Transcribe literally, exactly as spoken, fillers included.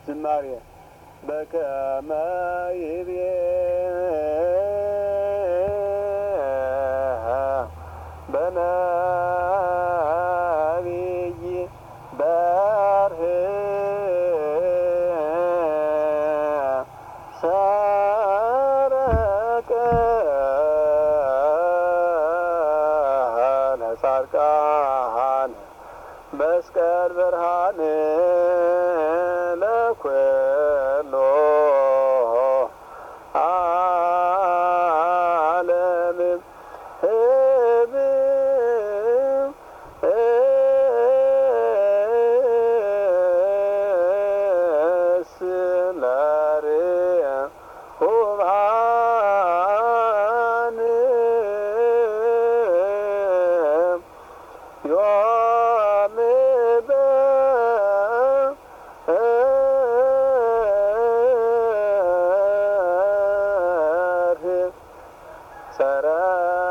ዝማሬ በከመ ይቤ በነቢይ በርህ ሰረቀ ለጻድቃን መስቀል ብርሃን ለኩሎ ዓለም ህብ ስለርየ ሁባን ዮም በርህ ሰረ